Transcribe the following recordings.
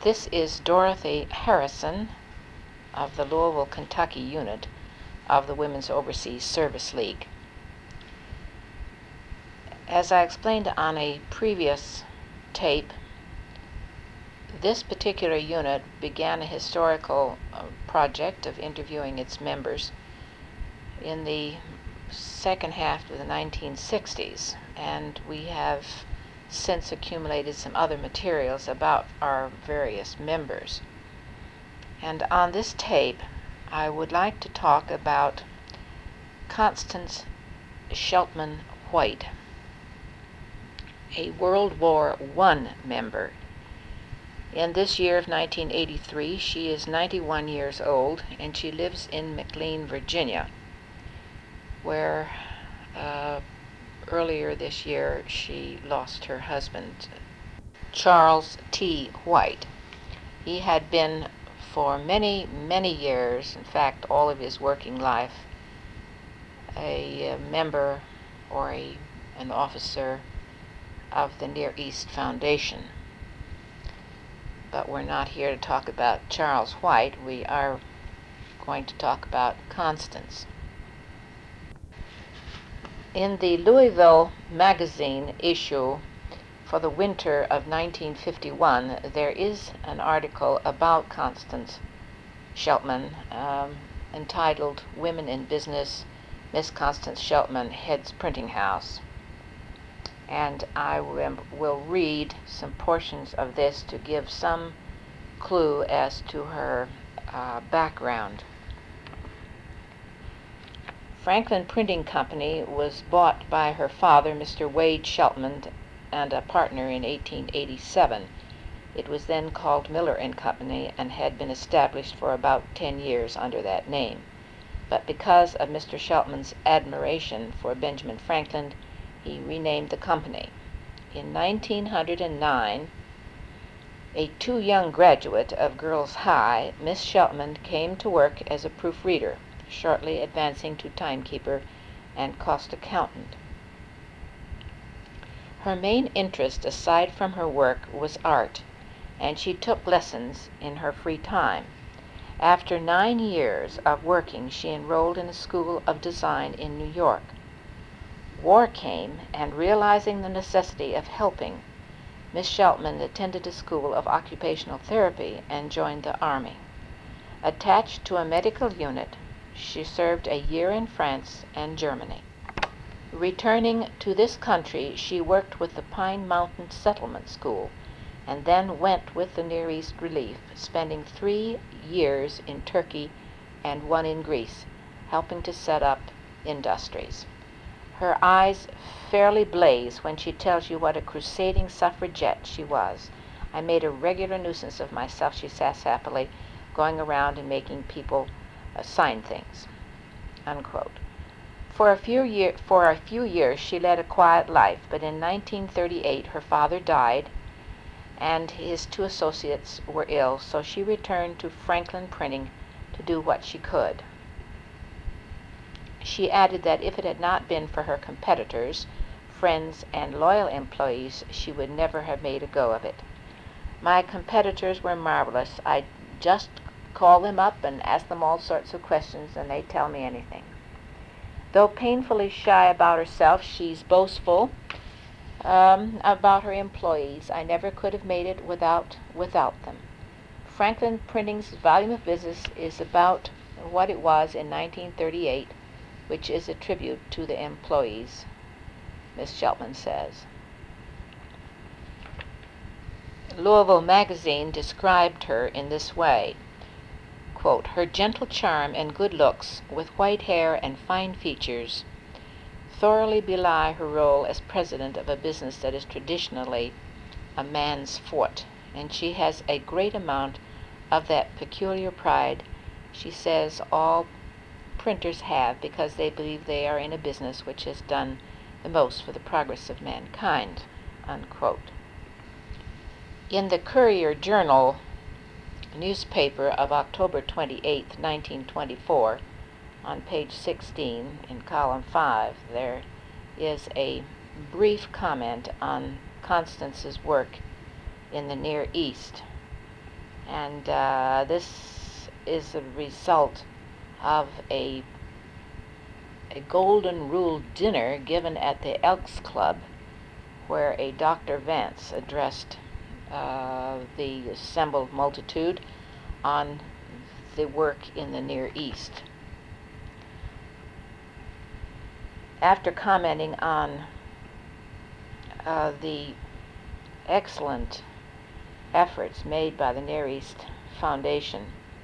This is Dorothy Harrison of the Louisville, Kentucky unit of the Women's Overseas Service League. As I explained on a previous tape, this particular unit began a historical project of interviewing its members in the second half of the 1960s, and we have since accumulated some other materials about our various members. And on this tape, I would like to talk about Constance Sheltman White, a World War I member. In this year of 1983, she is 91 years old, and she lives in McLean, Virginia, where earlier this year she lost her husband, Charles T. White. He had been for many, many years, in fact all of his working life, a member or an officer of the Near East Foundation. But we're not here to talk about Charles White. We are going to talk about Constance. In the Louisville Magazine issue for the winter of 1951, there is an article about Constance Sheltman entitled "Women in Business, Miss Constance Sheltman Heads Printing House." And I will read some portions of this to give some clue as to her background. Franklin Printing Company was bought by her father, Mr. Wade Sheltman, and a partner in 1887. It was then called Miller & Company and had been established for about 10 years under that name. But because of Mr. Sheltman's admiration for Benjamin Franklin, he renamed the company. In 1909, a too young graduate of Girls High, Miss Sheltman came to work as a proofreader, shortly advancing to timekeeper and cost accountant. Her main interest, aside from her work, was art, and she took lessons in her free time. After 9 years of working, she enrolled in a school of design in New York. War came, and realizing the necessity of helping, Miss Sheltman attended a school of occupational therapy and joined the Army. Attached to a medical unit, she served a year in France and Germany. Returning to this country, she worked with the Pine Mountain Settlement School and then went with the Near East Relief, spending 3 years in Turkey and 1 in Greece, helping to set up industries. Her eyes fairly blaze when she tells you what a crusading suffragette she was. I made a regular nuisance of myself, she says happily, going around and making people sign things, unquote. For a few years she led a quiet life, but in 1938 her father died and his 2 associates were ill, so she returned to Franklin Printing to do what she could. She added that if it had not been for her competitors, friends, and loyal employees, she would never have made a go of it. My competitors were marvelous. I just call them up and ask them all sorts of questions, and they tell me anything. Though painfully shy about herself, she's boastful about her employees. I never could have made it without them. Franklin Printing's volume of business is about what it was in 1938, which is a tribute to the employees, Miss Sheltman says. Louisville Magazine described her in this way, quote, "Her gentle charm and good looks, with white hair and fine features, thoroughly belie her role as president of a business that is traditionally a man's forte, and she has a great amount of that peculiar pride she says all printers have because they believe they are in a business which has done the most for the progress of mankind," unquote. In the Courier Journal newspaper of October 28, 1924, on page 16 in column 5, there is a brief comment on Constance's work in the Near East. And this is a result of a Golden Rule dinner given at the Elks Club, where a Dr. Vance addressed the assembled multitude on the work in the Near East. After commenting on the excellent efforts made by the Near East Foundation,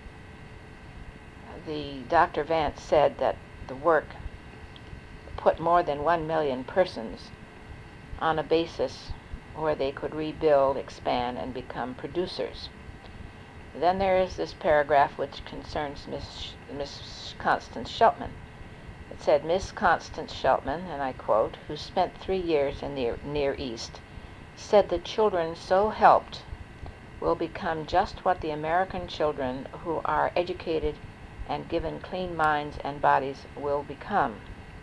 the Dr. Vance said that the work put more than 1 million persons on a basis where they could rebuild, expand, and become producers. Then there is this paragraph which concerns Miss Constance Sheltman. It said, Miss Constance Sheltman, and I quote, who spent 3 years in the Near East, said that children so helped will become just what the American children who are educated and given clean minds and bodies will become.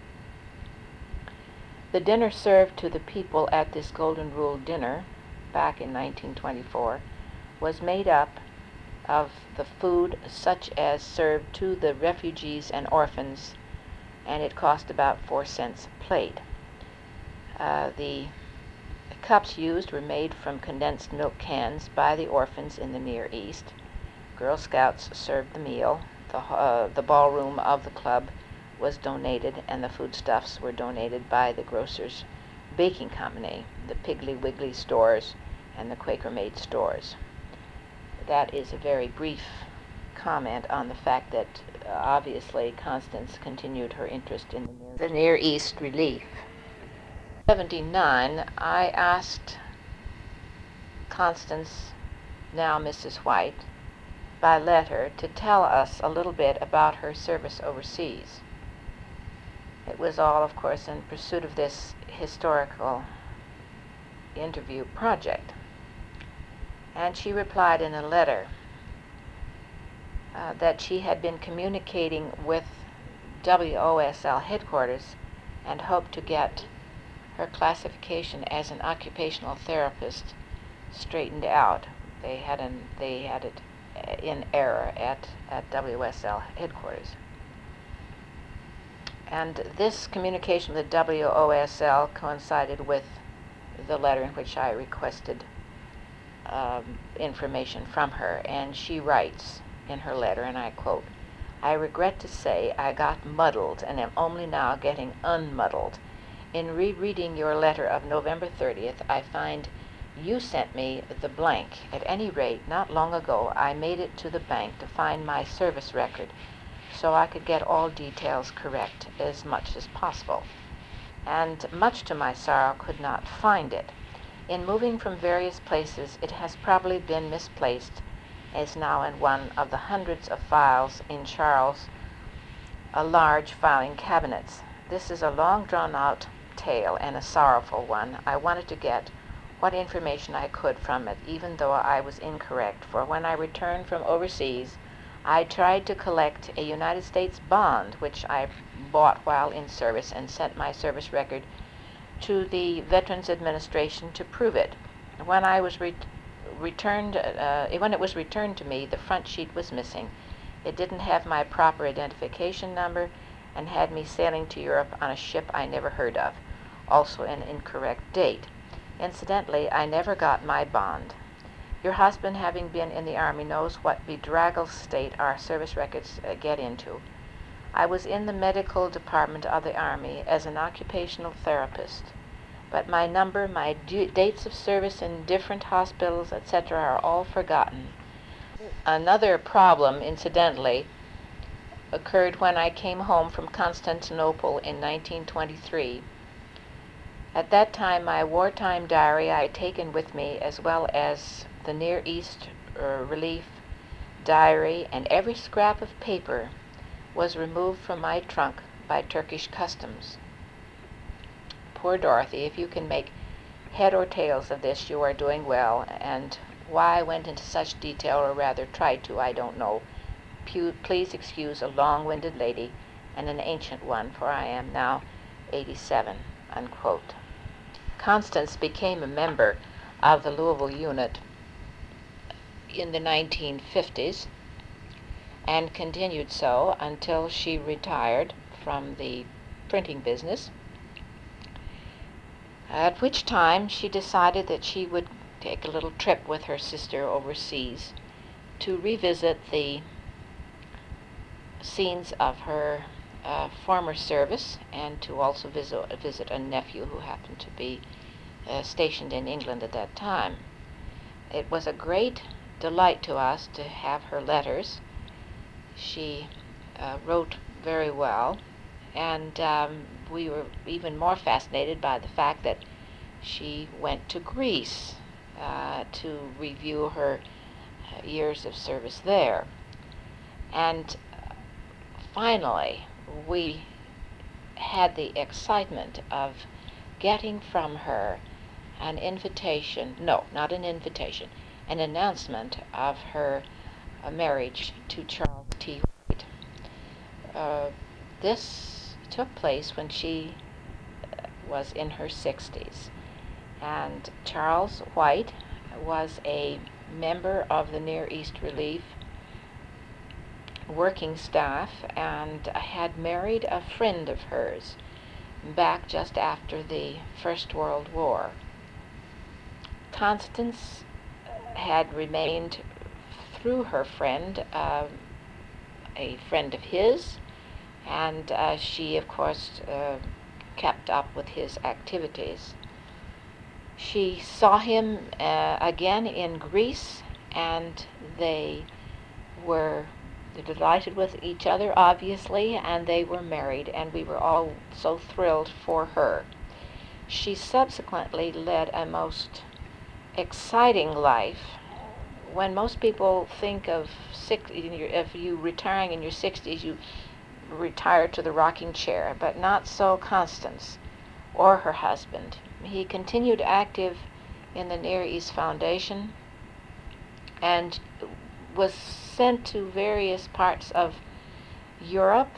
The dinner served to the people at this Golden Rule dinner back in 1924 was made up of the food such as served to the refugees and orphans, and it cost about 4 cents a plate. The cups used were made from condensed milk cans by the orphans in the Near East. Girl Scouts served the meal. The ballroom of the club was donated, and the foodstuffs were donated by the Grocers Baking Company, the Piggly Wiggly stores, and the Quaker Maid stores. That is a very brief comment on the fact that obviously Constance continued her interest in the Near East relief. In 1979, I asked Constance, now Mrs. White, by letter to tell us a little bit about her service overseas. It was all, of course, in pursuit of this historical interview project. And she replied in a letter that she had been communicating with WOSL headquarters and hoped to get her classification as an occupational therapist straightened out. They had it in error at WSL headquarters. And this communication with the WOSL coincided with the letter in which I requested information from her. And she writes in her letter, and I quote, I regret to say I got muddled and am only now getting unmuddled. In rereading your letter of November 30th, I find you sent me the blank. At any rate, not long ago, I made it to the bank to find my service record so I could get all details correct as much as possible. And much to my sorrow, could not find it. In moving from various places, it has probably been misplaced, as now in one of the hundreds of files in Charles' large filing cabinets. This is a long drawn-out tale and a sorrowful one. I wanted to get what information I could from it, even though I was incorrect, for when I returned from overseas, I tried to collect a United States bond, which I bought while in service, and sent my service record to the Veterans Administration to prove it. When I was when it was returned to me, the front sheet was missing. It didn't have my proper identification number and had me sailing to Europe on a ship I never heard of, also an incorrect date. Incidentally, I never got my bond. Your husband, having been in the Army, knows what bedraggled state our service records get into. I was in the medical department of the Army as an occupational therapist, but my number, my dates of service in different hospitals, etc., are all forgotten. Another problem, incidentally, occurred when I came home from Constantinople in 1923. At that time, my wartime diary I had taken with me, as well as the Near East Relief diary, and every scrap of paper was removed from my trunk by Turkish customs. Poor Dorothy, if you can make head or tails of this, you are doing well, and why I went into such detail, or rather tried to, I don't know. Please excuse a long-winded lady and an ancient one, for I am now 87, unquote. Constance became a member of the Louisville unit in the 1950s and continued so until she retired from the printing business, at which time she decided that she would take a little trip with her sister overseas to revisit the scenes of her former service and to also visit a nephew who happened to be stationed in England at that time. It was a great delight to us to have her letters. She wrote very well, and we were even more fascinated by the fact that she went to Greece to review her years of service there. And finally, we had the excitement of getting from her an invitation, no, not an invitation, an announcement of her marriage to Charles T. White. This took place when she was in her 60s, and Charles White was a member of the Near East Relief working staff and had married a friend of hers back just after the First World War. Constance had remained through her friend, a friend of his, and she, of course, kept up with his activities. She saw him again in Greece, and they were delighted with each other, obviously, and they were married, and we were all so thrilled for her. She subsequently led a most exciting life. When most people think of you retiring in your 60s, you retire to the rocking chair, but not so Constance or her husband. He continued active in the Near East Foundation and was sent to various parts of Europe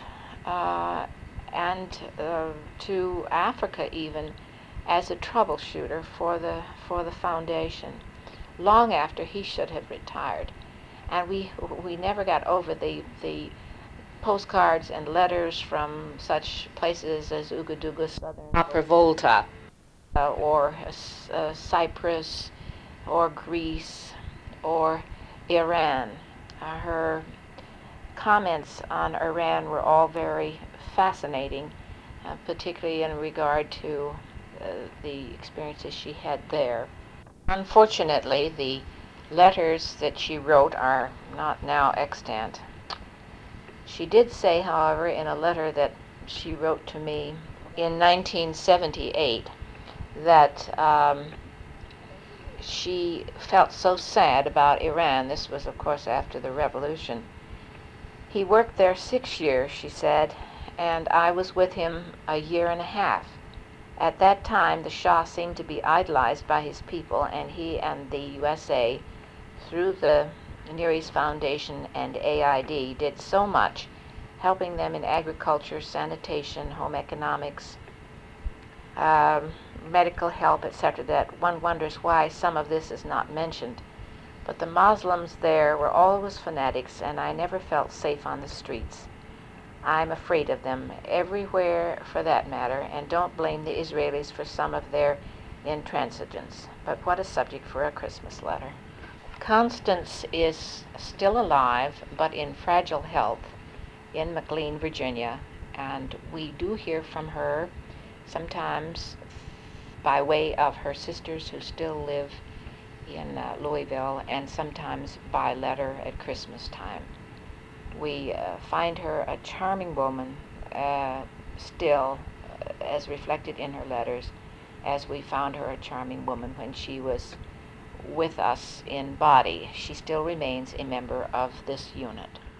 and to Africa even as a troubleshooter for the foundation, long after he should have retired. And we never got over the postcards and letters from such places as Ouagadougou, southern Upper Volta, or Cyprus, or Greece, or Iran. Her comments on Iran were all very fascinating, particularly in regard to the experiences she had there. Unfortunately, the letters that she wrote are not now extant. She did say, however, in a letter that she wrote to me in 1978, that she felt so sad about Iran. This was, of course, after the revolution. He worked there 6 years, she said, and I was with him a year and a half. At that time, the Shah seemed to be idolized by his people, and he and the USA, through the Near East Foundation and AID, did so much, helping them in agriculture, sanitation, home economics, medical help, etc., that one wonders why some of this is not mentioned. But the Muslims there were always fanatics, and I never felt safe on the streets. I'm afraid of them everywhere, for that matter, and don't blame the Israelis for some of their intransigence. But what a subject for a Christmas letter. Constance is still alive, but in fragile health, in McLean, Virginia, and we do hear from her sometimes by way of her sisters who still live in Louisville, and sometimes by letter at Christmas time. We find her a charming woman still, as reflected in her letters, as we found her a charming woman when she was with us in body. She still remains a member of this unit.